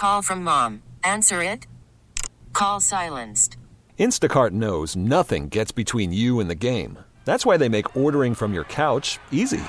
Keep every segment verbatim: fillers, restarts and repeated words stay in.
Call from mom. Answer it. Call silenced. Instacart knows nothing gets between you and the game. That's why they make ordering from your couch easy.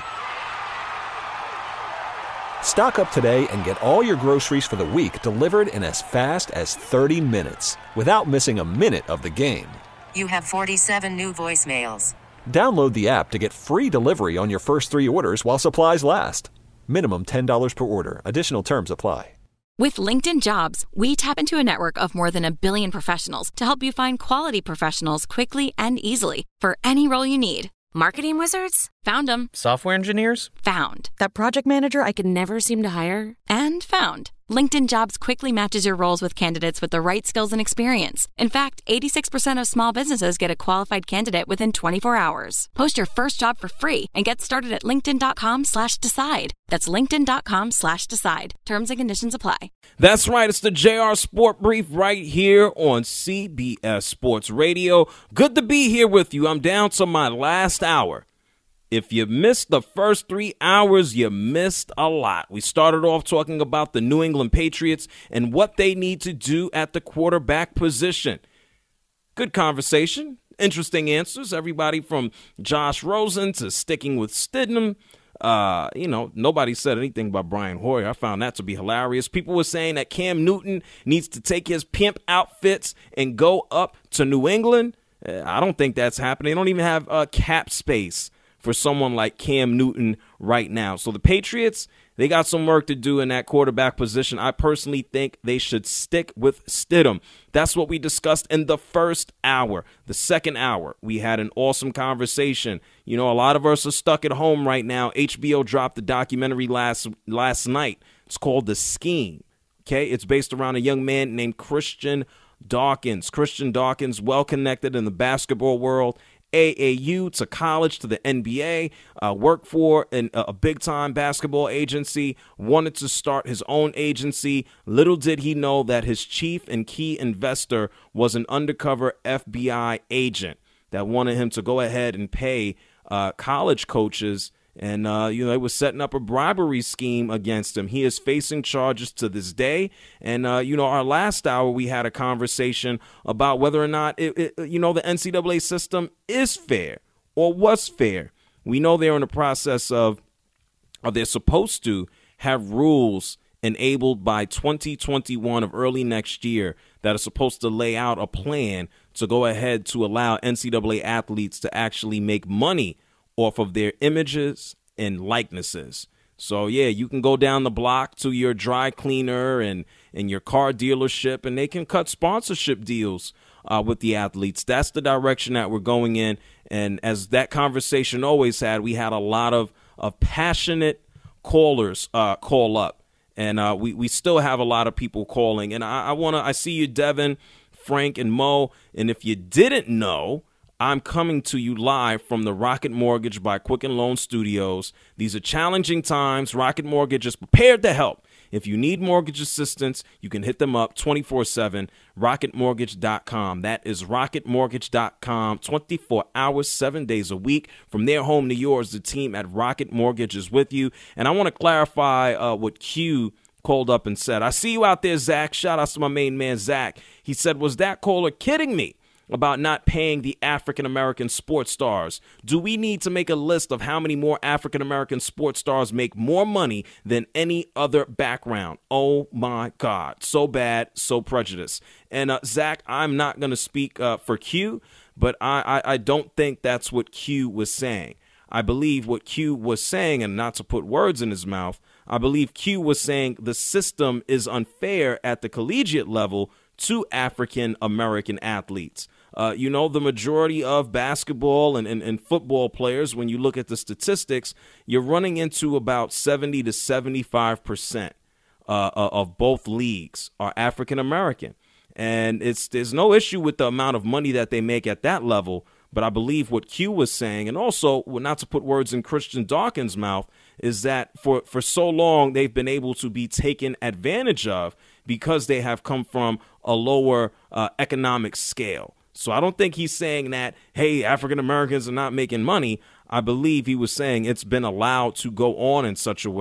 Stock up today and get all your groceries for the week delivered in as fast as thirty minutes without missing a minute of the game. You have forty-seven new voicemails. Download the app to get free delivery on your first three orders while supplies last. Minimum ten dollars per order. Additional terms apply. With LinkedIn Jobs, we tap into a network of more than a billion professionals to help you find quality professionals quickly and easily for any role you need. Marketing wizards? Found them. Software engineers? Found. That project manager I could never seem to hire? And found. LinkedIn Jobs quickly matches your roles with candidates with the right skills and experience. In fact, eighty-six percent of small businesses get a qualified candidate within twenty-four hours. Post your first job for free and get started at linkedin.com slash decide. That's linkedin.com slash decide. Terms and conditions apply. That's right. It's the J R Sport Brief right here on C B S Sports Radio. Good to be here with you. I'm down to my last hour. If you missed the first three hours, you missed a lot. We started off talking about the New England Patriots and what they need to do at the quarterback position. Good conversation, interesting answers. Everybody from Josh Rosen to sticking with Stidham. Uh, you know, nobody said anything about Brian Hoyer. I found that to be hilarious. People were saying that Cam Newton needs to take his pimp outfits and go up to New England. Uh, I don't think that's happening. They don't even have uh, cap space for someone like Cam Newton right now. So the Patriots, they got some work to do in that quarterback position. I personally think they should stick with Stidham. That's what we discussed in the first hour. The second hour, we had an awesome conversation. You know, a lot of us are stuck at home right now. H B O dropped the documentary last last night. It's called The Scheme. Okay, it's based around a young man named Christian Dawkins. Christian Dawkins, well connected in the basketball world. A A U to college to the N B A, uh, worked for an, a big-time basketball agency, wanted to start his own agency. Little did he know that his chief and key investor was an undercover F B I agent that wanted him to go ahead and pay uh, college coaches. And, uh, you know, they were setting up a bribery scheme against him. He is facing charges to this day. And, uh, you know, our last hour, we had a conversation about whether or not, it, it, you know, the N C double A system is fair or was fair. We know they're in the process of, or they're supposed to have rules enabled by twenty twenty-one of early next year that are supposed to lay out a plan to go ahead to allow N C double A athletes to actually make money off of their images and likenesses. So, yeah, you can go down the block to your dry cleaner and, and your car dealership, and they can cut sponsorship deals uh, with the athletes. That's the direction that we're going in. And as that conversation always had, we had a lot of, of passionate callers uh, call up. And uh, we, we still have a lot of people calling. And I, I want to I see you, Devin, Frank, and Mo. And if you didn't know, I'm coming to you live from the Rocket Mortgage by Quicken Loan Studios. These are challenging times. Rocket Mortgage is prepared to help. If you need mortgage assistance, you can hit them up twenty-four seven, rocket mortgage dot com. That is rocket mortgage dot com, twenty-four hours, seven days a week. From their home to yours, the team at Rocket Mortgage is with you. And I want to clarify uh, what Q called up and said. I see you out there, Zach. Shout out to my main man, Zach. He said, was that caller kidding me about not paying the African-American sports stars? Do we need to make a list of how many more African-American sports stars make more money than any other background? Oh, my God. So bad, so prejudiced. And, uh, Zach, I'm not going to speak uh, for Q, but I, I, I don't think that's what Q was saying. I believe what Q was saying, and not to put words in his mouth, I believe Q was saying the system is unfair at the collegiate level to African-American athletes. Uh, you know, the majority of basketball and, and, and football players, when you look at the statistics, you're running into about seventy to seventy-five percent uh, of both leagues are African-American. And it's there's no issue with the amount of money that they make at that level. But I believe what Q was saying, and also, well, not to put words in Christian Dawkins' mouth, is that for, for so long they've been able to be taken advantage of because they have come from a lower uh, economic scale. So I don't think he's saying that, hey, African Americans are not making money. I believe he was saying it's been allowed to go on in such a way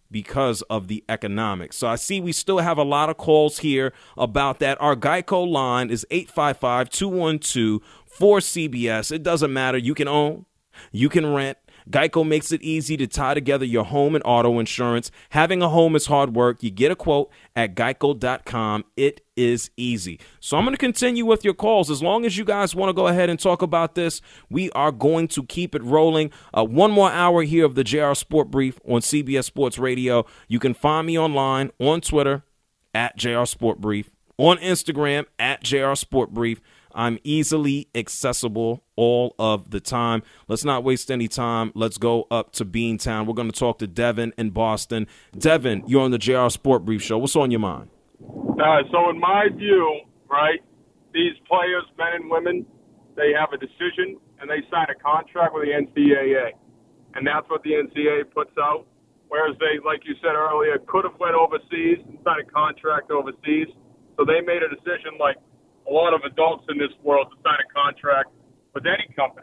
because of the economics. So I see we still have a lot of calls here about that. Our Geico line is eight five five, two one two, four C B S. It doesn't matter. You can own, you can rent. Geico makes it easy to tie together your home and auto insurance. Having a home is hard work. You get a quote at geico dot com. It is easy. So I'm going to continue with your calls. As long as you guys want to go ahead and talk about this, we are going to keep it rolling. Uh, one more hour here of the J R Sport Brief on C B S Sports Radio. You can find me online on Twitter at J R Sport Brief, on Instagram at J R Sport Brief. I'm easily accessible all of the time. Let's not waste any time. Let's go up to Beantown. We're going to talk to Devin in Boston. Devin, you're on the J R Sport Brief Show. What's on your mind? Uh, so in my view, right, these players, men and women, they have a decision and they sign a contract with the N C double A. And that's what the N C double A puts out. Whereas they, like you said earlier, could have went overseas and signed a contract overseas. So they made a decision like a lot of adults in this world to sign a contract with any company.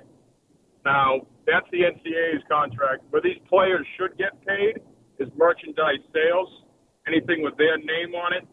Now, that's the N C double A's contract. Where these players should get paid is merchandise sales, anything with their name on it.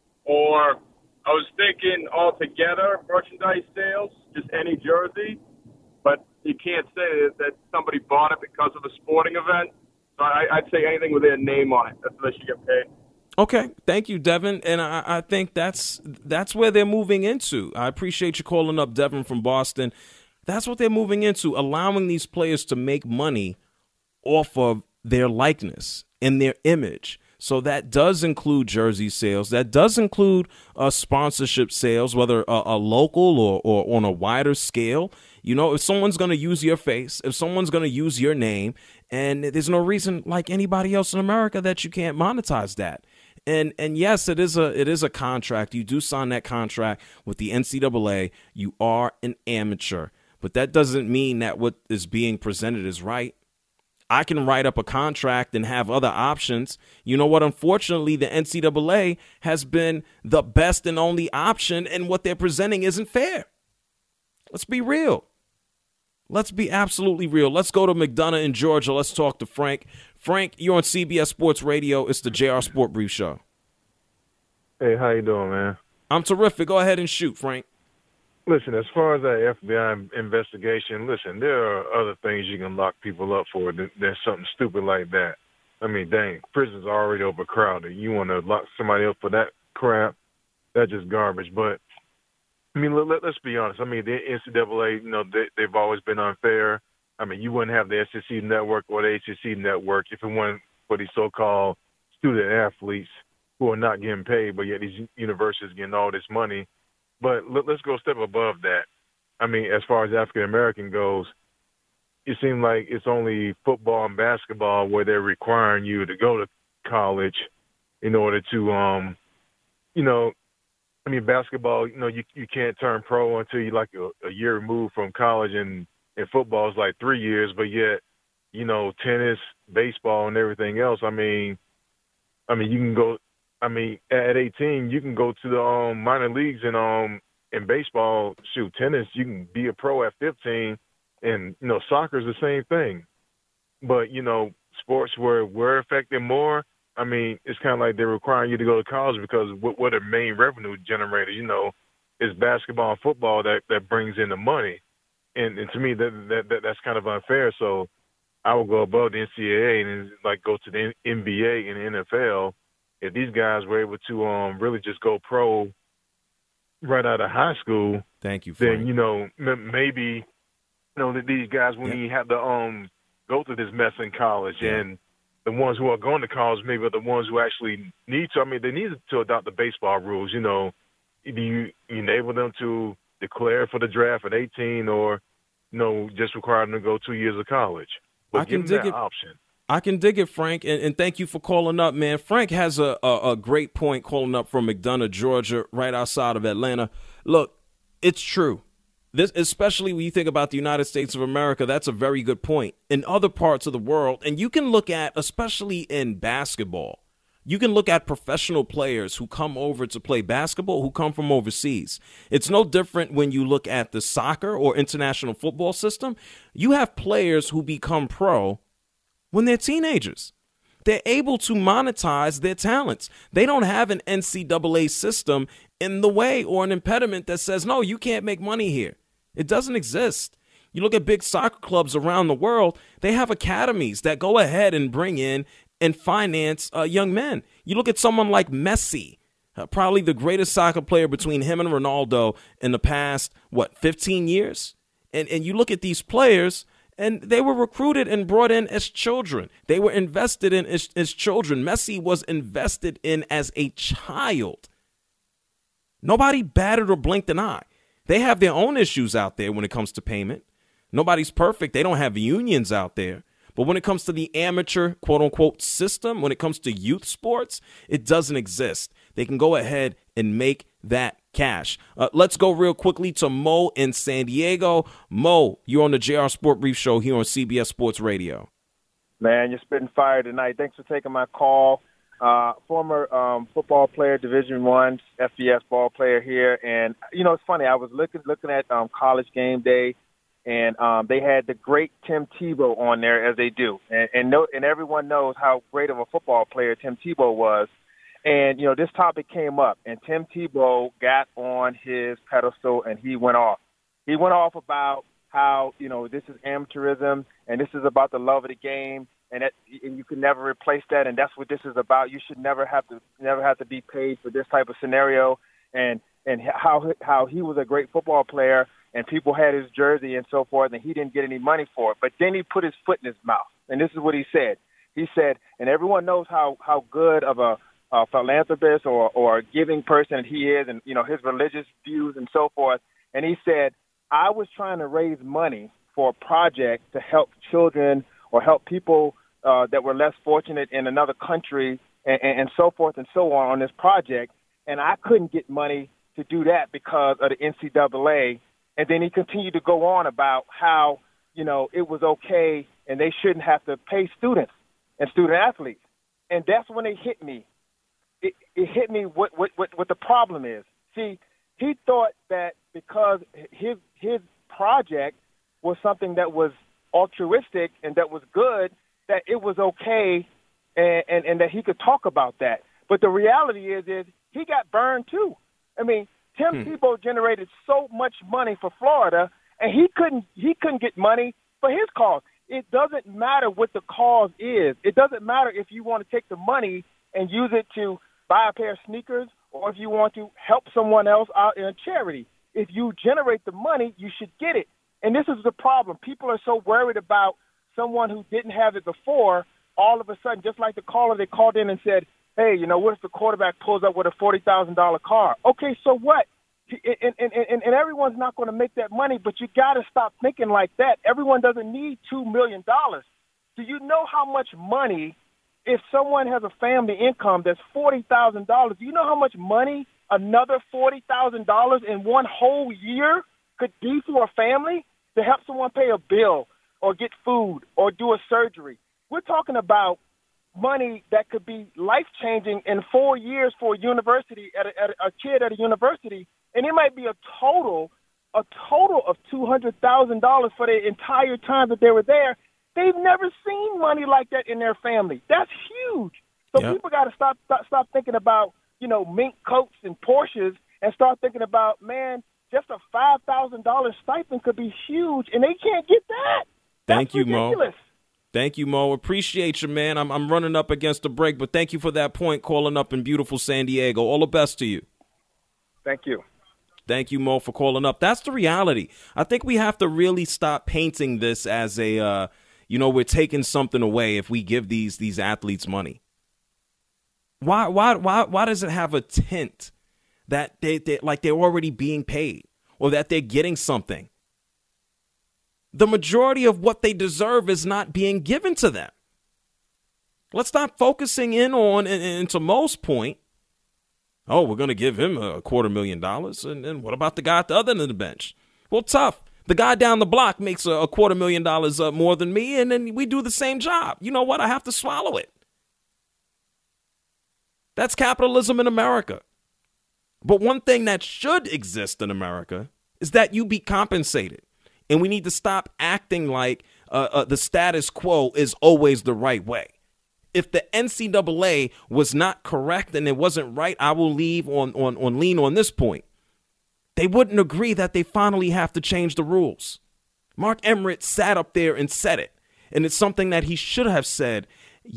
Or I was thinking altogether merchandise sales, just any jersey. But you can't say that somebody bought it because of a sporting event. So I, I'd say anything with their name on it. That's where they should get paid. Okay, thank you, Devin, and I, I think that's that's where they're moving into. I appreciate you calling up, Devin from Boston. That's what they're moving into, allowing these players to make money off of their likeness and their image. So that does include jersey sales. That does include uh, sponsorship sales, whether a, a local or, or on a wider scale. You know, if someone's going to use your face, if someone's going to use your name, and there's no reason like anybody else in America that you can't monetize that. And and yes, it is a it is a contract. You do sign that contract with the N C double A. You are an amateur, but that doesn't mean that what is being presented is right. I can write up a contract and have other options. You know what? Unfortunately, the N C double A has been the best and only option, and what they're presenting isn't fair. Let's be real. Let's be absolutely real. Let's go to McDonough in Georgia. Let's talk to Frank. Frank, you're on C B S Sports Radio. It's the J R Sport Brief Show. Hey, how you doing, man? I'm terrific. Go ahead and shoot, Frank. Listen, as far as that F B I investigation, listen, there are other things you can lock people up for. There's something stupid like that. I mean, dang, prisons are already overcrowded. You want to lock somebody up for that crap? That's just garbage. But I mean, let, let's be honest. I mean, the N C double A, you know, they, they've always been unfair. I mean, you wouldn't have the S E C network or the A C C network if it weren't for these so-called student athletes who are not getting paid, but yet these universities getting all this money. But let, let's go a step above that. I mean, as far as African-American goes, it seems like it's only football and basketball where they're requiring you to go to college in order to, um, you know, I mean, basketball, you know, you you can't turn pro until you're like a, a year removed from college, and, and football is like three years, but yet, you know, tennis, baseball, and everything else, I mean, I mean, you can go, I mean, at eighteen, you can go to the um, minor leagues in, um, in baseball, shoot, tennis, you can be a pro at fifteen, and, you know, soccer is the same thing. But, you know, sports where we're affected more, I mean, it's kind of like they're requiring you to go to college because what, what are main revenue generators, you know, is basketball and football that, that brings in the money. And, and to me, that, that, that that's kind of unfair. So I would go above the N C double A and, like, go to the N B A and the N F L. If these guys were able to um, really just go pro right out of high school, thank you, Frank. Then, you know, m- maybe, you know, that these guys wouldn't yeah. even have to um, go through this mess in college. Yeah. And the ones who are going to college maybe are the ones who actually need to. I mean, they need to adopt the baseball rules. You know, do you enable them to declare for the draft at eighteen, or, you know, just require them to go two years of college? But I can give them dig that it. option. I can dig it, Frank, and, and thank you for calling up, man. Frank has a, a, a great point calling up from McDonough, Georgia, right outside of Atlanta. Look, it's true. This, especially when you think about the United States of America, that's a very good point. In other parts of the world, and you can look at, especially in basketball, you can look at professional players who come over to play basketball who come from overseas. It's no different when you look at the soccer or international football system. You have players who become pro when they're teenagers. they're able to monetize their talents. They don't have an N C double A system in the way or an impediment that says, no, you can't make money here. It doesn't exist. You look at big soccer clubs around the world, they have academies that go ahead and bring in and finance uh, young men. You look at someone like Messi, uh, probably the greatest soccer player between him and Ronaldo in the past, what, fifteen years? And, and you look at these players, and they were recruited and brought in as children. They were invested in as, as children. Messi was invested in as a child. Nobody batted or blinked an eye. They have their own issues out there when it comes to payment. Nobody's perfect. They don't have unions out there. But when it comes to the amateur, quote unquote, system, when it comes to youth sports, it doesn't exist. They can go ahead and make that cash. Uh, let's go real quickly to Mo in San Diego. Mo, you're on the J R Sport Brief Show here on C B S Sports Radio. Man, you're spitting fire tonight. Thanks for taking my call. Uh, former um, football player, Division One, F B S ball player here. And, you know, it's funny. I was looking looking at um, College Game Day, and um, they had the great Tim Tebow on there, as they do. And and, no, and everyone knows how great of a football player Tim Tebow was. And, you know, this topic came up, and Tim Tebow got on his pedestal, and he went off. He went off about how, you know, this is amateurism, and this is about the love of the game. And, that, and you can never replace that, and that's what this is about. You should never have to never have to be paid for this type of scenario. And and how how he was a great football player, and people had his jersey and so forth, and he didn't get any money for it. But then he put his foot in his mouth, and this is what he said. He said, and everyone knows how how good of a, a philanthropist or or a giving person he is, and you know his religious views and so forth. And he said, I was trying to raise money for a project to help children or help people uh, that were less fortunate in another country and, and, and so forth and so on on this project. And I couldn't get money to do that because of the N C double A. And then he continued to go on about how, you know, it was okay and they shouldn't have to pay students and student athletes. And that's when it hit me. It, it hit me what, what, what, what the problem is. See, he thought that because his his project was something that was altruistic and that was good, that it was okay and, and, and that he could talk about that. But the reality is, is he got burned too. I mean, Tim hmm. Tebow generated so much money for Florida, and he couldn't he couldn't get money for his cause. It doesn't matter what the cause is. It doesn't matter if you want to take the money and use it to buy a pair of sneakers or if you want to help someone else out in a charity. If you generate the money, you should get it. And this is the problem. People are so worried about someone who didn't have it before, all of a sudden, just like the caller, they called in and said, hey, you know, what if the quarterback pulls up with a forty thousand dollars car? Okay, so what? And, and, and, and everyone's not going to make that money, but you got to stop thinking like that. Everyone doesn't need two million dollars. Do you know how much money, if someone has a family income that's forty thousand dollars, do you know how much money another forty thousand dollars in one whole year could be for a family to help someone pay a bill or get food or do a surgery? We're talking about money that could be life-changing in four years for a university, at a, at a kid at a university, and it might be a total, a total of two hundred thousand dollars for the entire time that they were there. They've never seen money like that in their family. That's huge. So yep. people got to stop, stop stop thinking about, you know, mink coats and Porsches and start thinking about, man, just a five thousand dollars stipend could be huge, and they can't get that. Thank That's you, ridiculous. Mo. Thank you, Mo. Appreciate you, man. I'm I'm running up against the break, but thank you for that point, calling up in beautiful San Diego. All the best to you. Thank you. Thank you, Mo, for calling up. That's the reality. I think we have to really stop painting this as a, uh, you know, we're taking something away if we give these these athletes money. Why why why why does it have a tint that they, they like they're already being paid or that they're getting something? The majority of what they deserve is not being given to them. Let's stop focusing in on, and, and to Mo's point, oh, we're going to give him a quarter million dollars. And, and what about the guy at the other end of the bench? Well, tough. The guy down the block makes a, a quarter million dollars uh, more than me, and then we do the same job. You know what? I have to swallow it. That's capitalism in America. But one thing that should exist in America is that you be compensated. And we need to stop acting like uh, uh, the status quo is always the right way. if the N C double A was not correct and it wasn't right, I will leave on, on, on lean on this point. They wouldn't agree that they finally have to change the rules. Mark Emmert sat up there and said it, and it's something that he should have said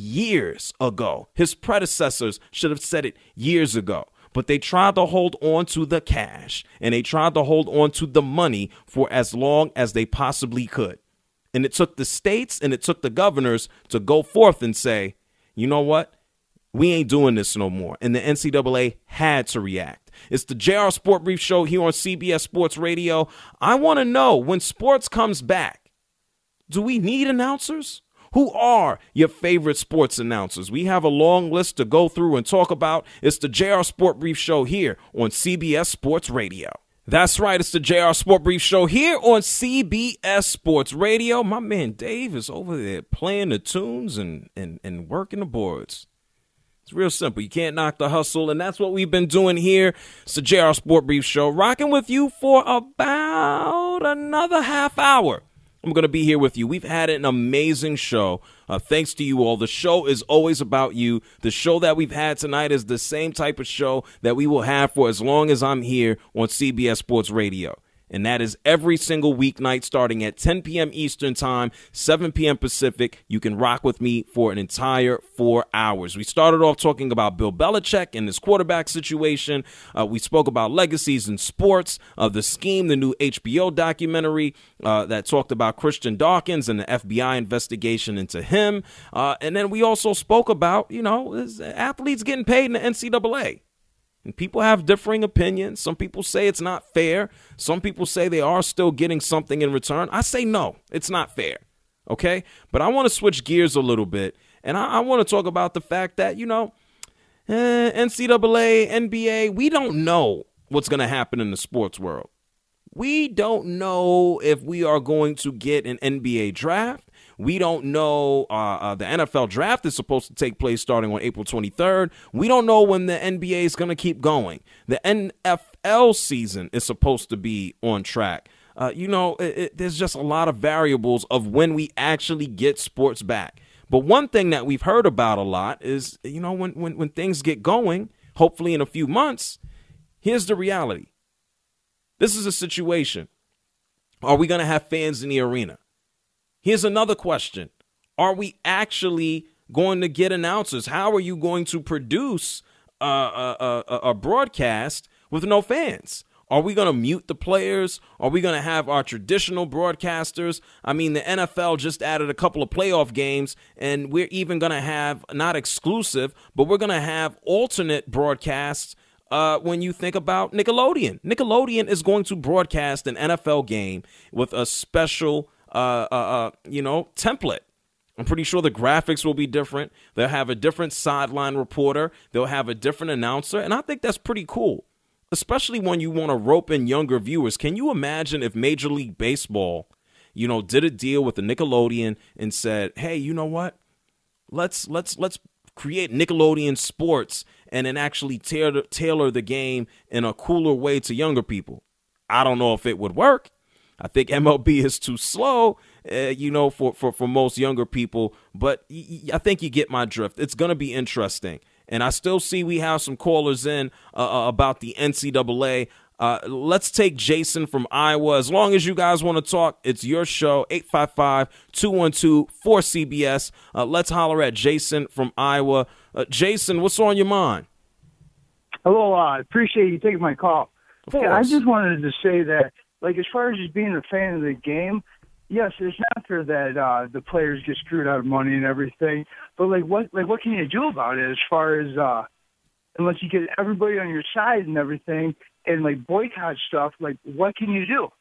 years ago. His predecessors should have said it years ago. But they tried to hold on to the cash, and they tried to hold on to the money for as long as they possibly could. And it took the states and it took the governors to go forth and say, you know what? We ain't doing this no more. And the N C double A had to react. It's the J R Sport Brief Show here on C B S Sports Radio. I want to know, when sports comes back, do we need announcers? Who are your favorite sports announcers? We have a long list to go through and talk about. It's the J R Sport Brief Show here on C B S Sports Radio. That's right. It's the J R Sport Brief Show here on C B S Sports Radio. My man Dave is over there playing the tunes and, and, and working the boards. It's real simple. You can't knock the hustle, and that's what we've been doing here. It's the J R Sport Brief Show, rocking with you for about another half hour. I'm going to be here with you. We've had an amazing show. Uh, thanks to you all. The show is always about you. The show that we've had tonight is the same type of show that we will have for as long as I'm here on C B S Sports Radio. And that is every single weeknight starting at ten p.m. Eastern Time, seven p.m. Pacific. You can rock with me for an entire four hours. We started off talking about Bill Belichick and his quarterback situation. Uh, we spoke about legacies in sports, uh, The Scheme, the new H B O documentary uh, that talked about Christian Dawkins and the F B I investigation into him. Uh, and then we also spoke about, you know, athletes getting paid in the N C double A. And people have differing opinions. Some people say it's not fair. Some people say they are still getting something in return. I say no, it's not fair. Okay? But I want to switch gears a little bit. And I, I want to talk about the fact that, you know, eh, N C double A, N B A, we don't know what's going to happen in the sports world. We don't know if we are going to get an N B A draft. We don't know. Uh, uh, the N F L draft is supposed to take place starting on April twenty-third. We don't know when the N B A is going to keep going. The N F L season is supposed to be on track. Uh, you know, it, it, there's just a lot of variables of when we actually get sports back. But one thing that we've heard about a lot is, you know, when, when, when things get going, hopefully in a few months, here's the reality. This is a situation. Are we going to have fans in the arena? Here's another question. Are we actually going to get announcers? How are you going to produce a, a, a, a broadcast with no fans? Are we going to mute the players? Are we going to have our traditional broadcasters? I mean, the N F L just added a couple of playoff games, and we're even going to have, not exclusive, but we're going to have alternate broadcasts uh, when you think about Nickelodeon. Nickelodeon is going to broadcast an N F L game with a special Uh, uh, uh, you know, template. I'm pretty sure the graphics will be different. They'll have a different sideline reporter. They'll have a different announcer. And I think that's pretty cool, especially when you want to rope in younger viewers. Can you imagine if Major League Baseball, you know, did a deal with the Nickelodeon and said, hey, you know what? Let's let's let's create Nickelodeon sports and then actually tailor, tailor the game in a cooler way to younger people. I don't know if it would work. I think M L B is too slow, uh, you know, for, for, for most younger people. But y- y- I think you get my drift. It's going to be interesting. And I still see we have some callers in uh, about the N C double A. Uh, let's take Jason from Iowa. As long as you guys want to talk, it's your show, eight five five, two one two, four C B S. Uh, let's holler at Jason from Iowa. Uh, Jason, what's on your mind? Hello, I uh, appreciate you taking my call. Of hey, course. I just wanted to say that, like, as far as just being a fan of the game, yes, it's not fair that uh, the players get screwed out of money and everything. But like, what like what can you do about it? As far as uh, unless you get everybody on your side and everything, and like boycott stuff, like what can you do?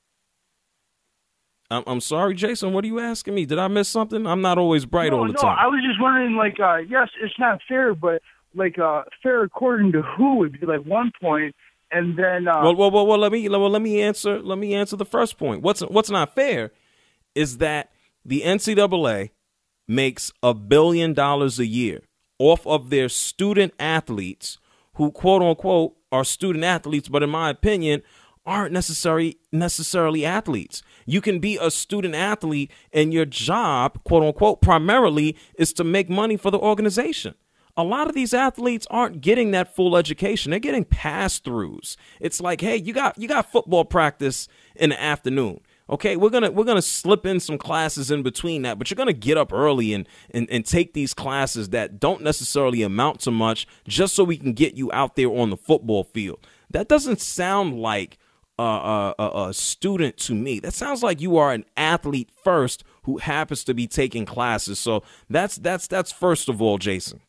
I'm, I'm sorry, Jason. What are you asking me? Did I miss something? I'm not always bright no, all the no, time. I was just wondering, like, uh, yes, it's not fair, but like uh, fair according to who would be like one point. And then, uh, well, well, well, well, let me well, let me answer. Let me answer the first point. What's what's not fair is that the N C double A makes a billion dollars a year off of their student athletes, who quote unquote are student athletes, but in my opinion, aren't necessarily necessarily athletes. You can be a student athlete and your job, quote unquote, primarily is to make money for the organization. A lot of these athletes aren't getting that full education. They're getting pass-throughs. It's like, hey, you got you got football practice in the afternoon. Okay, we're gonna we're gonna slip in some classes in between that, but you're gonna get up early and, and and take these classes that don't necessarily amount to much just so we can get you out there on the football field. That doesn't sound like a, a, a student to me. That sounds like you are an athlete first who happens to be taking classes. So that's that's that's first of all, Jason.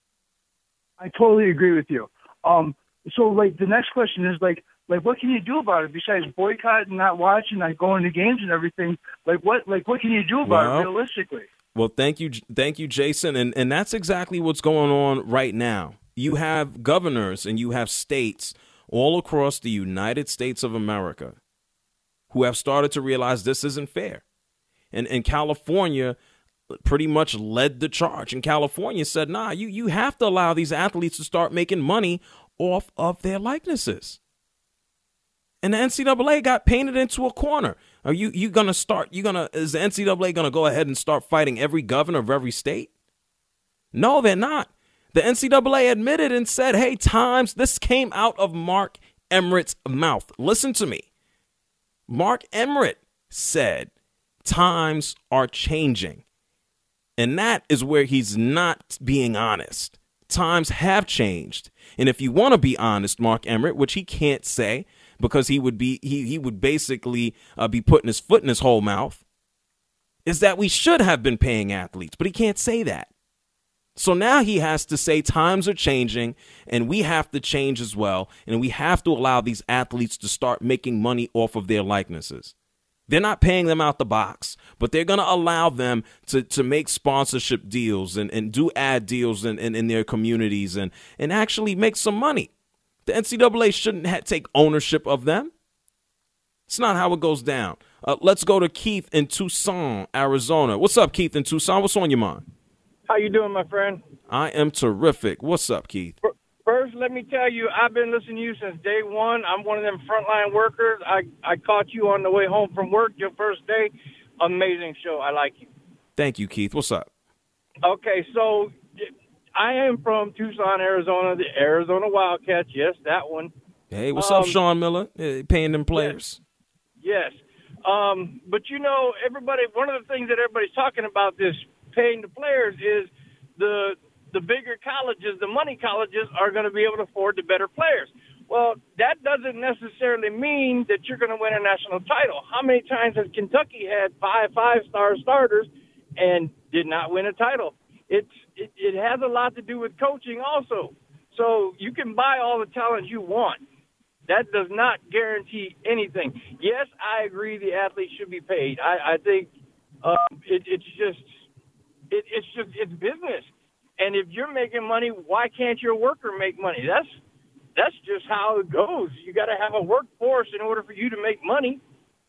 I totally agree with you. Um, so like the next question is like. Like, what can you do about it besides boycotting, not watching, not going to games and everything? Like, what like what can you do about well, it realistically? Well, thank you, thank you, Jason, and and that's exactly what's going on right now. You have governors and you have states all across the United States of America who have started to realize this isn't fair, and and California pretty much led the charge. And California said, "Nah, you you have to allow these athletes to start making money off of their likenesses." And the N C double A got painted into a corner. Are you you gonna start? You gonna is the N C double A gonna go ahead and start fighting every governor of every state? No, they're not. The N C double A admitted and said, "Hey, times." This came out of Mark Emmert's mouth. Listen to me. Mark Emmert said, "Times are changing," and that is where he's not being honest. Times have changed, and if you want to be honest, Mark Emmert, which he can't say. Because he would be he he would basically uh, be putting his foot in his whole mouth, is that we should have been paying athletes, but he can't say that. So now he has to say times are changing and we have to change as well, and we have to allow these athletes to start making money off of their likenesses. They're not paying them out the box, but they're going to allow them to, to make sponsorship deals and, and do ad deals in, in, in their communities and, and actually make some money. The N C double A shouldn't ha- take ownership of them. It's not how it goes down. Uh, let's go to Keith in Tucson, Arizona. What's up, Keith in Tucson? What's on your mind? How you doing, my friend? I am terrific. What's up, Keith? First, let me tell you, I've been listening to you since day one. I'm one of them frontline workers. I, I caught you on the way home from work your first day. Amazing show. I like you. Thank you, Keith. What's up? Okay, so I am from Tucson, Arizona, the Arizona Wildcats. Yes, that one. Hey, what's um, up, Sean Miller? Hey, paying them players. Yes. yes. Um, but, you know, everybody, one of the things that everybody's talking about this paying the players is the the bigger colleges, the money colleges, are going to be able to afford the better players. Well, that doesn't necessarily mean that you're going to win a national title. How many times has Kentucky had five five-star starters and did not win a title? It's it, it has a lot to do with coaching also. So you can buy all the talent you want. That does not guarantee anything. Yes, I agree the athletes should be paid. I, I think um, it, it's just it, it's just it's business. And if you're making money, why can't your worker make money? That's that's just how it goes. You got to have a workforce in order for you to make money.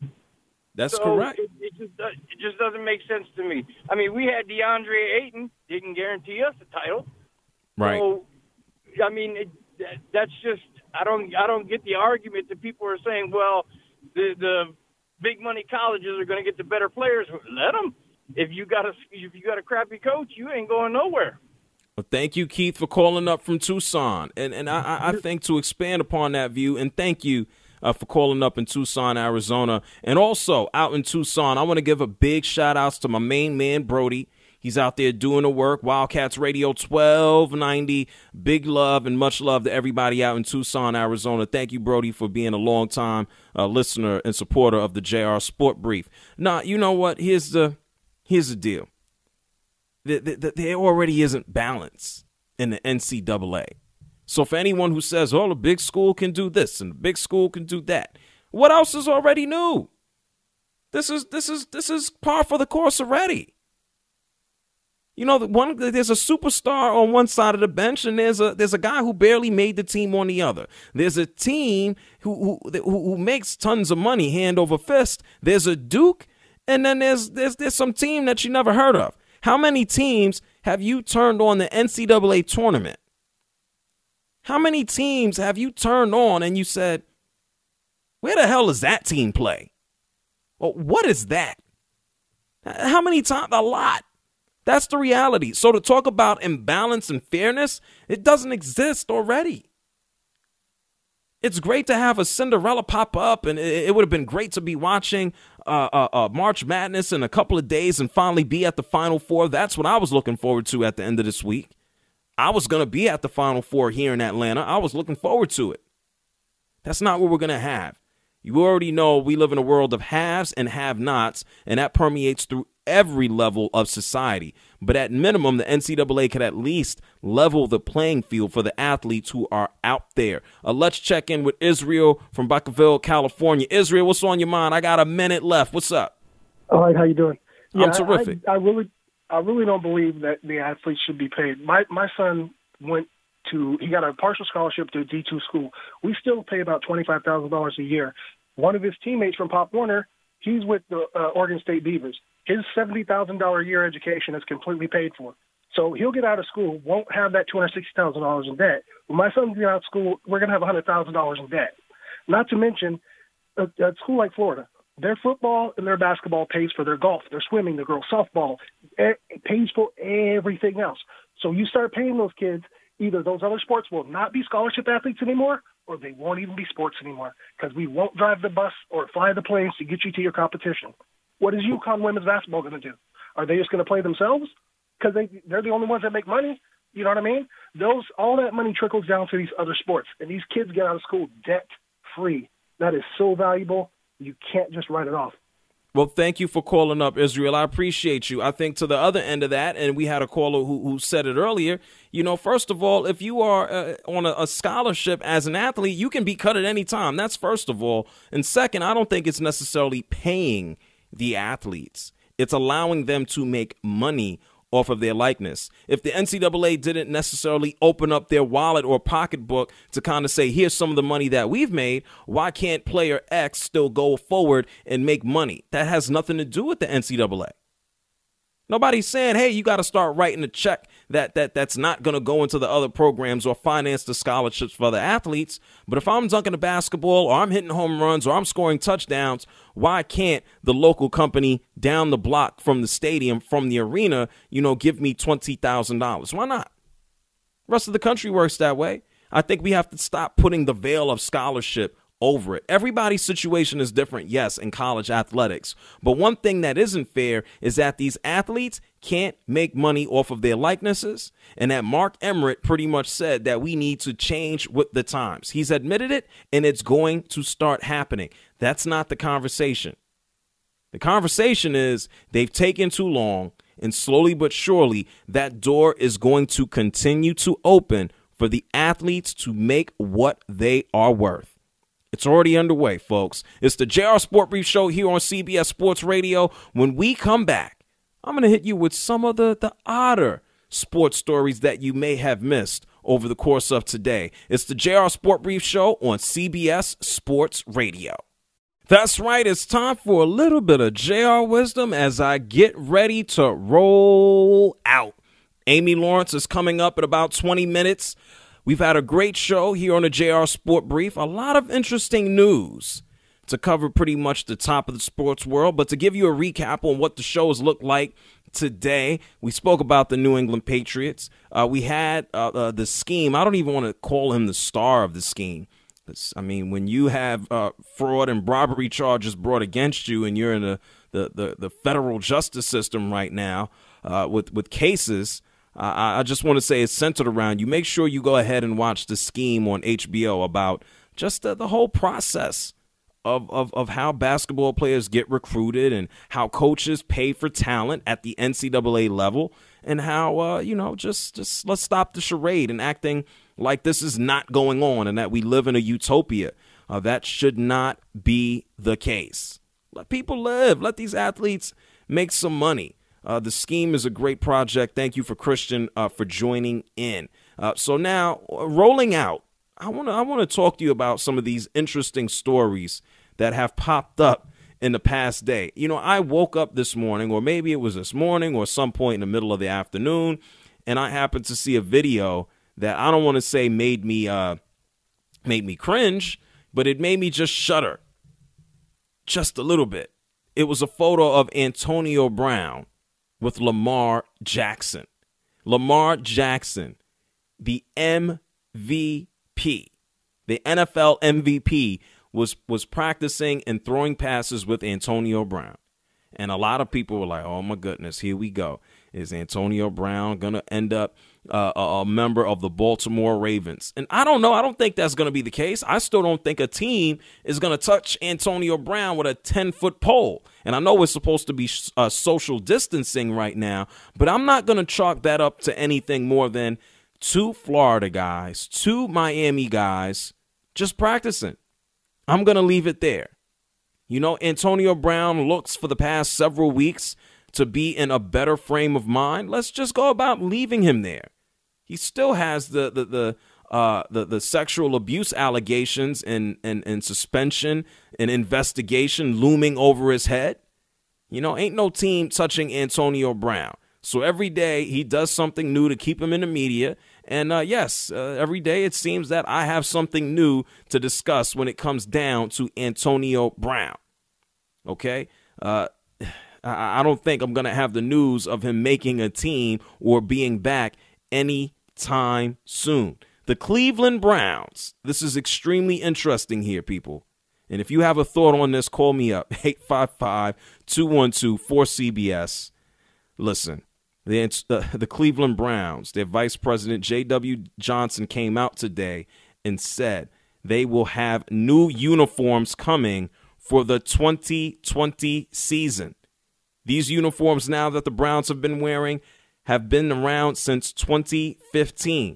That's so correct. It, it just it just doesn't make sense to me. I mean, we had DeAndre Ayton, didn't guarantee us the title. Right. So, I mean, it, that, that's just I don't I don't get the argument that people are saying, well, the the big money colleges are going to get the better players. Let them. If you got a if you got a crappy coach, you ain't going nowhere. Well, thank you, Keith, for calling up from Tucson. And and I, I think to expand upon that view, and thank you uh, for calling up in Tucson, Arizona. And also out in Tucson, I want to give a big shout outs to my main man, Brody. He's out there doing the work. Wildcats Radio twelve ninety. Big love and much love to everybody out in Tucson, Arizona. Thank you, Brody, for being a long-time uh, listener and supporter of the J R Sport Brief. Now, you know what? Here's the here's the deal. There already isn't balance in the N C double A. So for anyone who says, oh, the big school can do this and the big school can do that, what else is already new? This is this is this is par for the course already. You know, one there's a superstar on one side of the bench, and there's a there's a guy who barely made the team on the other. There's a team who who who, who makes tons of money hand over fist. There's a Duke, and then there's there's there's some team that you never heard of. How many teams have you turned on the N C double A tournament? How many teams have you turned on and you said, Where the hell does that team play? Well, what is that? How many times? A lot. That's the reality. So to talk about imbalance and fairness, it doesn't exist already. It's great to have a Cinderella pop up, and it, it would have been great to be watching uh, uh, uh, March Madness in a couple of days and finally be at the Final Four. That's what I was looking forward to at the end of this week. I was going to be at the Final Four here in Atlanta. I was looking forward to it. That's not what we're going to have. You already know we live in a world of haves and have-nots, and that permeates through every level of society. But at minimum, the N C double A could at least level the playing field for the athletes who are out there. Uh, let's check in with Israel from Buckville, California. Israel, what's on your mind? I got a minute left. What's up? All right, how you doing? Yeah, I'm terrific. I, I really, I really don't believe that the athletes should be paid. My my son went to, he got a partial scholarship to a D two school. We still pay about twenty-five thousand dollars a year. One of his teammates from Pop Warner, he's with the uh, Oregon State Beavers. His seventy thousand dollars a year education is completely paid for. So he'll get out of school, won't have that two hundred sixty thousand dollars in debt. When my son gets out of school, we're going to have one hundred thousand dollars in debt. Not to mention, a, a school like Florida, their football and their basketball pays for their golf, their swimming, their girls' softball. It pays for everything else. So you start paying those kids, either those other sports will not be scholarship athletes anymore, or they won't even be sports anymore, because we won't drive the bus or fly the planes to get you to your competition. What is UConn women's basketball going to do? Are they just going to play themselves? Because they, they're the only ones that make money? You know what I mean? Those all that money trickles down to these other sports, and these kids get out of school debt-free. That is so valuable, you can't just write it off. Well, thank you for calling up, Israel. I appreciate you. I think to the other end of that, and we had a caller who, who said it earlier, you know, first of all, if you are uh, on a, a scholarship as an athlete, you can be cut at any time. That's first of all. And second, I don't think it's necessarily paying the athletes. It's allowing them to make money off of their likeness. If the N C double A didn't necessarily open up their wallet or pocketbook to kind of say, here's some of the money that we've made, why can't player X still go forward and make money? That has nothing to do with the N C double A. Nobody's saying, hey, you got to start writing a check that that that's not going to go into the other programs or finance the scholarships for the athletes. But if I'm dunking a basketball or I'm hitting home runs or I'm scoring touchdowns, why can't the local company down the block from the stadium, from the arena, you know, give me twenty thousand dollars? Why not? The rest of the country works that way. I think we have to stop putting the veil of scholarship over it. Everybody's situation is different, yes, in college athletics. But one thing that isn't fair is that these athletes can't make money off of their likenesses, and that Mark Emmert pretty much said that we need to change with the times. He's admitted it, and it's going to start happening. That's not the conversation. The conversation is they've taken too long, and slowly but surely that door is going to continue to open for the athletes to make what they are worth. It's already underway, folks. It's the J R Sport Brief Show here on C B S Sports Radio. When we come back, I'm going to hit you with some of the, the odder sports stories that you may have missed over the course of today. It's the J R Sport Brief Show on C B S Sports Radio. That's right. It's time for a little bit of J R wisdom as I get ready to roll out. Amy Lawrence is coming up in about twenty minutes. We've had a great show here on the J R Sport Brief. A lot of interesting news to cover pretty much the top of the sports world. But to give you a recap on what the shows look like today, we spoke about the New England Patriots. Uh, we had uh, uh, the scheme. I don't even want to call him the star of the scheme. I mean, when you have uh, fraud and robbery charges brought against you and you're in the, the, the, the federal justice system right now uh, with, with cases, Uh, I just want to say it's centered around you. Make sure you go ahead and watch The Scheme on H B O about just the, the whole process of, of, of how basketball players get recruited and how coaches pay for talent at the N C double A level and how, uh, you know, just, just let's stop the charade and acting like this is not going on and that we live in a utopia. Uh, that should not be the case. Let people live. Let these athletes make some money. Uh, the Scheme is a great project. Thank you for Christian uh, for joining in. Uh, so now, uh, rolling out, I want to I want to talk to you about some of these interesting stories that have popped up in the past day. You know, I woke up this morning, or maybe it was this morning or some point in the middle of the afternoon, and I happened to see a video that I don't want to say made me uh, made me cringe, but it made me just shudder. just a little bit. It was a photo of Antonio Brown with Lamar Jackson. Lamar Jackson, the M V P, the N F L M V P, was was practicing and throwing passes with Antonio Brown. And a lot of people were like, oh, my goodness, here we go. Is Antonio Brown going to end up uh, a, a member of the Baltimore Ravens? And I don't know. I don't think that's going to be the case. I still don't think a team is going to touch Antonio Brown with a ten-foot pole. And I know it's supposed to be uh, social distancing right now, but I'm not going to chalk that up to anything more than two Florida guys, two Miami guys just practicing. I'm going to leave it there. You know, Antonio Brown looks for the past several weeks to be in a better frame of mind. Let's just go about leaving him there. He still has the the the uh, the, the sexual abuse allegations and, and, and suspension and investigation looming over his head. You know, ain't no team touching Antonio Brown. So every day he does something new to keep him in the media. And uh, yes, uh, every day it seems that I have something new to discuss when it comes down to Antonio Brown. Okay? Uh, I, I don't think I'm going to have the news of him making a team or being back anytime soon. The Cleveland Browns. This is extremely interesting here, people. And if you have a thought on this, call me up, eight five five, two one two, four C B S. Listen. The, uh, the Cleveland Browns, their vice president, J W Johnson, came out today and said they will have new uniforms coming for the twenty twenty season. These uniforms now that the Browns have been wearing have been around since twenty fifteen.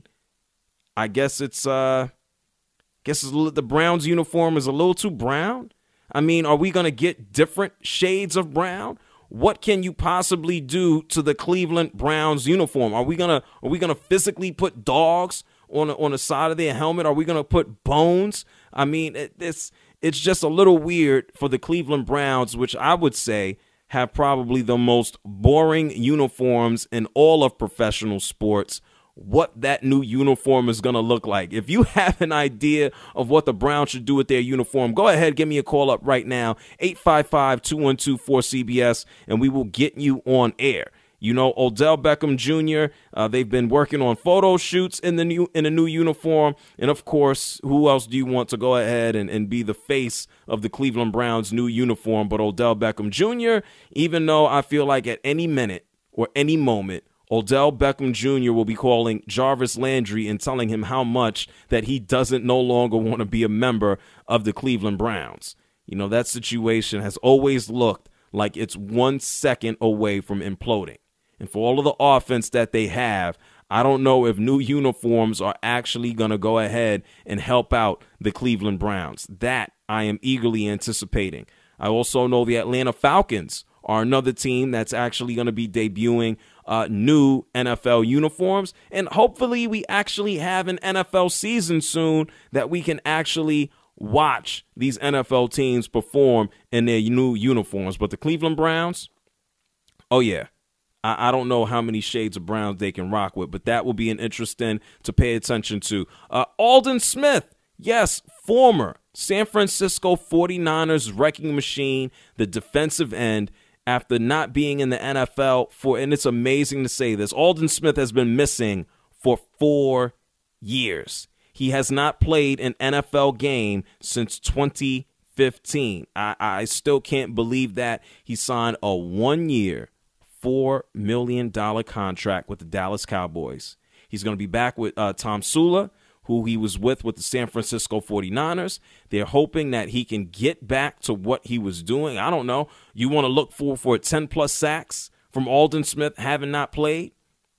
I guess it's, uh, guess it's, the Browns uniform is a little too brown. I mean, are we going to get different shades of brown? What can you possibly do to the Cleveland Browns uniform? Are we gonna are we gonna physically put dogs on on the side of their helmet? Are we gonna put bones? I mean, it, it's it's just a little weird for the Cleveland Browns, which I would say have probably the most boring uniforms in all of professional sports. What that new uniform is going to look like. If you have an idea of what the Browns should do with their uniform, go ahead, give me a call up right now, eight five five, two one two, four C B S, and we will get you on air. You know, Odell Beckham Junior, uh, they've been working on photo shoots in the new in a new uniform. And, of course, who else do you want to go ahead and, and be the face of the Cleveland Browns' new uniform but Odell Beckham Junior, even though I feel like at any minute or any moment, Odell Beckham Junior will be calling Jarvis Landry and telling him how much that he doesn't no longer want to be a member of the Cleveland Browns. You know, that situation has always looked like it's one second away from imploding. And for all of the offense that they have, I don't know if new uniforms are actually going to go ahead and help out the Cleveland Browns. That I am eagerly anticipating. I also know the Atlanta Falcons are another team that's actually going to be debuting uh, new N F L uniforms. And hopefully we actually have an N F L season soon that we can actually watch these N F L teams perform in their new uniforms. But the Cleveland Browns, oh, yeah. I, I don't know how many shades of browns they can rock with, but that will be an interesting to pay attention to. Uh, Aldon Smith, yes, former San Francisco forty-niners wrecking machine, the defensive end, after not being in the N F L for, and it's amazing to say this, Aldon Smith has been missing for four years. He has not played an N F L game since twenty fifteen. I, I still can't believe that. He signed a one-year, four million dollars contract with the Dallas Cowboys. He's going to be back with uh, Tom Sula, who he was with with the San Francisco forty-niners. They're hoping that he can get back to what he was doing. I don't know. You want to look for for ten-plus sacks from Aldon Smith having not played?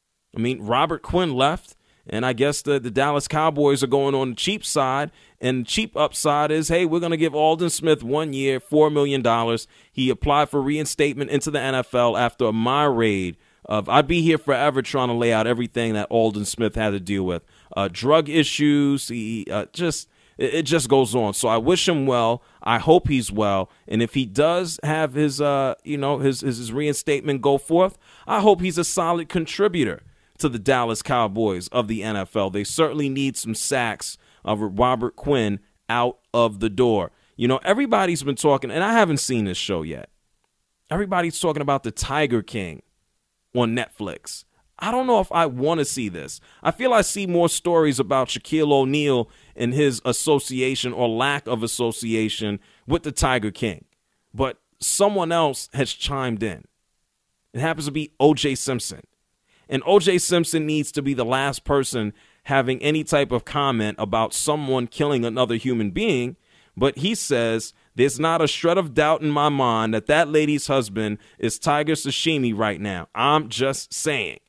I mean, Robert Quinn left, and I guess the, the Dallas Cowboys are going on the cheap side, and the cheap upside is, hey, we're going to give Aldon Smith one year, four million dollars. He applied for reinstatement into the N F L after a myriad of, I'd be here forever trying to lay out everything that Aldon Smith had to deal with. Uh, drug issues, he uh, just it, it just goes on. So I wish him well. I hope he's well. And if he does have his uh you know his his, his reinstatement go forth, I hope he's a solid contributor to the Dallas Cowboys of the N F L. They certainly need some sacks of Robert Quinn out of the door. You know, everybody's been talking, and I haven't seen this show yet. Everybody's talking about the Tiger King on Netflix. I don't know if I want to see this. I feel I see more stories about Shaquille O'Neal and his association or lack of association with the Tiger King. But someone else has chimed in. It happens to be O J Simpson. And O J Simpson needs to be the last person having any type of comment about someone killing another human being. But he says, there's not a shred of doubt in my mind that that lady's husband is Tiger Sashimi right now. I'm just saying.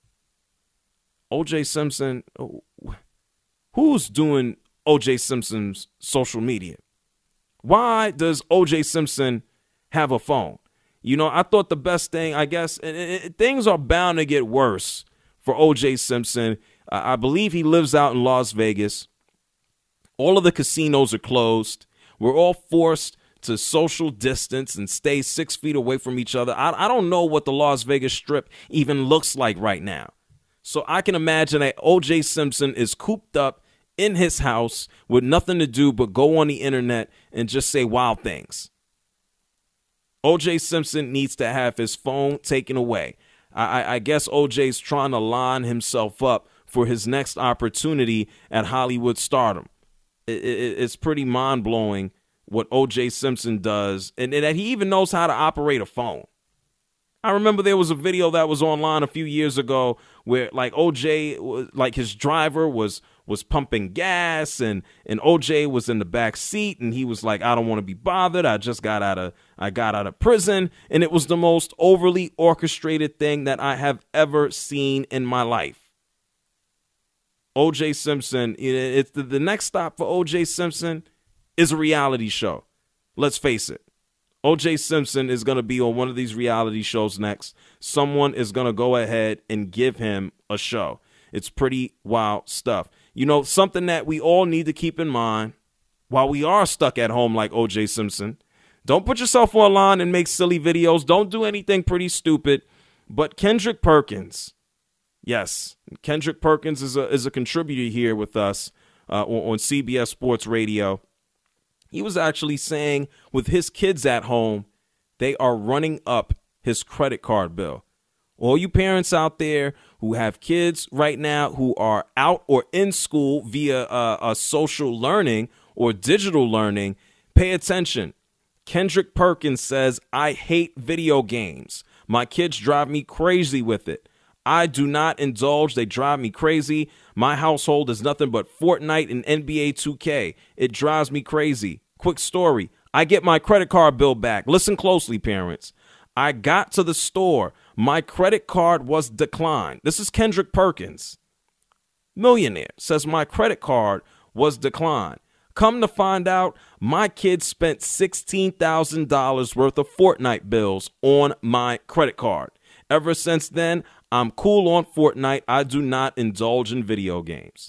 O J Simpson, who's doing O J Simpson's social media? Why does O J Simpson have a phone? You know, I thought the best thing, I guess, and it, it, things are bound to get worse for O J Simpson. Uh, I believe he lives out in Las Vegas. All of the casinos are closed. We're all forced to social distance and stay six feet away from each other. I, I don't know what the Las Vegas Strip even looks like right now. So I can imagine that O J Simpson is cooped up in his house with nothing to do but go on the internet and just say wild things. O J Simpson needs to have his phone taken away. I, I, I guess O J's trying to line himself up for his next opportunity at Hollywood stardom. It, it, it's pretty mind-blowing what O J Simpson does, and, and that he even knows how to operate a phone. I remember there was a video that was online a few years ago where, like, O J, like, his driver was was pumping gas, and and O J was in the back seat, and he was like, I don't want to be bothered. I just got out of I got out of prison, and it was the most overly orchestrated thing that I have ever seen in my life. O J Simpson, it's the, the next stop for O J Simpson is a reality show. Let's face it. O J Simpson is going to be on one of these reality shows next. Someone is going to go ahead and give him a show. It's pretty wild stuff. You know, something that we all need to keep in mind while we are stuck at home like O J Simpson. Don't put yourself online and make silly videos. Don't do anything pretty stupid. But Kendrick Perkins, yes, Kendrick Perkins is a is a contributor here with us uh, on, on C B S Sports Radio. He was actually saying with his kids at home, they are running up his credit card bill. All you parents out there who have kids right now who are out or in school via uh, a social learning or digital learning, pay attention. Kendrick Perkins says, I hate video games. My kids drive me crazy with it. I do not indulge. They drive me crazy. My household is nothing but Fortnite and N B A two K. It drives me crazy. Quick story. I get my credit card bill back. Listen closely, parents. I got to the store. My credit card was declined. This is Kendrick Perkins. Millionaire says my credit card was declined. Come to find out, my kids spent sixteen thousand dollars worth of Fortnite bills on my credit card. Ever since then, I'm cool on Fortnite. I do not indulge in video games.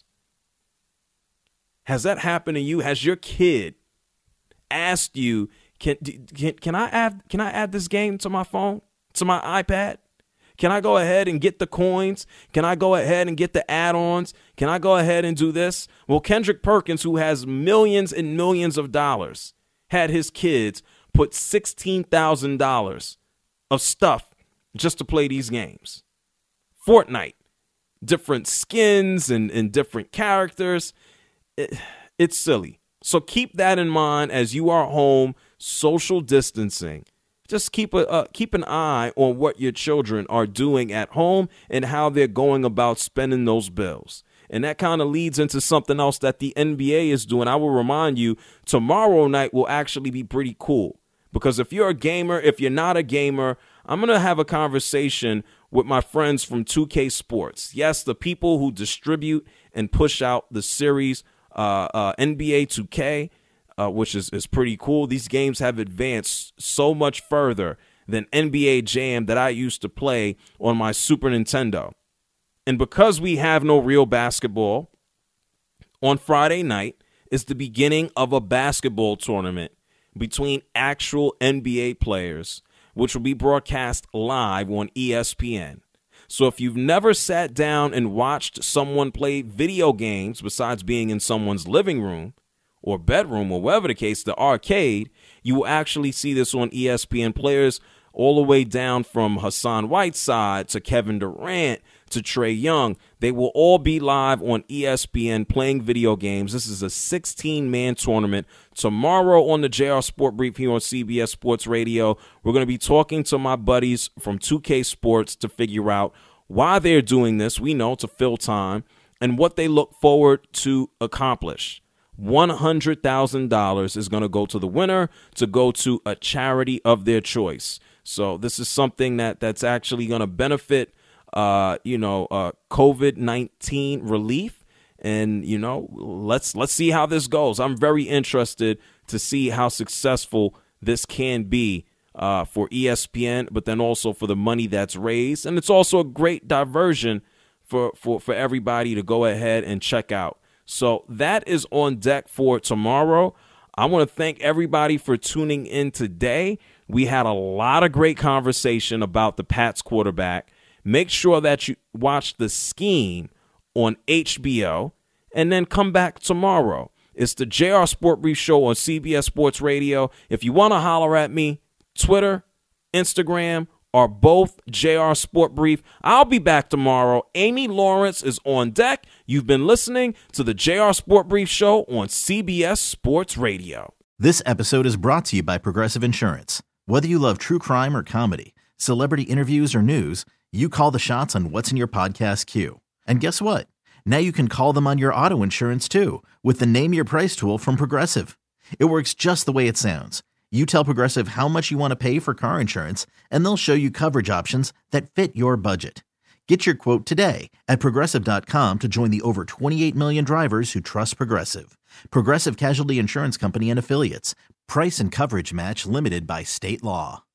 Has that happened to you? Has your kid asked you, can, can, can I add, can I add this game to my phone, to my iPad? Can I go ahead and get the coins? Can I go ahead and get the add-ons? Can I go ahead and do this? Well, Kendrick Perkins, who has millions and millions of dollars, had his kids put sixteen thousand dollars of stuff just to play these games. Fortnite, different skins and, and different characters. It, it's silly. So keep that in mind as you are home, social distancing. Just keep a uh, keep an eye on what your children are doing at home and how they're going about spending those bills. And that kind of leads into something else that the N B A is doing. I will remind you, tomorrow night will actually be pretty cool. Because if you're a gamer, if you're not a gamer, I'm going to have a conversation with my friends from two K Sports. Yes, the people who distribute and push out the series uh, uh, N B A two K. Uh, which is, is pretty cool. These games have advanced so much further than N B A Jam that I used to play on my Super Nintendo. And because we have no real basketball, on Friday night is the beginning of a basketball tournament between actual N B A players, which will be broadcast live on E S P N. So if you've never sat down and watched someone play video games besides being in someone's living room, or bedroom or whatever the case, the arcade, you will actually see this on E S P N. Players all the way down from Hassan Whiteside to Kevin Durant to Trae Young. They will all be live on E S P N playing video games. This is a sixteen-man tournament. Tomorrow on the J R Sport Brief here on C B S Sports Radio, we're going to be talking to my buddies from two K Sports to figure out why they're doing this. We know to fill time and what they look forward to accomplish. one hundred thousand dollars is going to go to the winner to go to a charity of their choice. So this is something that that's actually going to benefit, uh, you know, uh, COVID nineteen relief. And, you know, let's let's see how this goes. I'm very interested to see how successful this can be uh, for E S P N, but then also for the money that's raised. And it's also a great diversion for, for, for everybody to go ahead and check out. So that is on deck for tomorrow. I want to thank everybody for tuning in today. We had a lot of great conversation about the Pats quarterback. Make sure that you watch The Scheme on H B O and then come back tomorrow. It's the J R Sport Brief Show on C B S Sports Radio. If you want to holler at me, Twitter, Instagram are both J R Sport Brief. I'll be back tomorrow. Amy Lawrence is on deck. You've been listening to the J R Sport Brief Show on C B S Sports Radio. This episode is brought to you by Progressive Insurance. Whether you love true crime or comedy, celebrity interviews or news, you call the shots on what's in your podcast queue. And guess what? Now you can call them on your auto insurance too with the Name Your Price tool from Progressive. It works just the way it sounds. You tell Progressive how much you want to pay for car insurance, and they'll show you coverage options that fit your budget. Get your quote today at Progressive dot com to join the over twenty-eight million drivers who trust Progressive. Progressive Casualty Insurance Company and Affiliates. Price and coverage match limited by state law.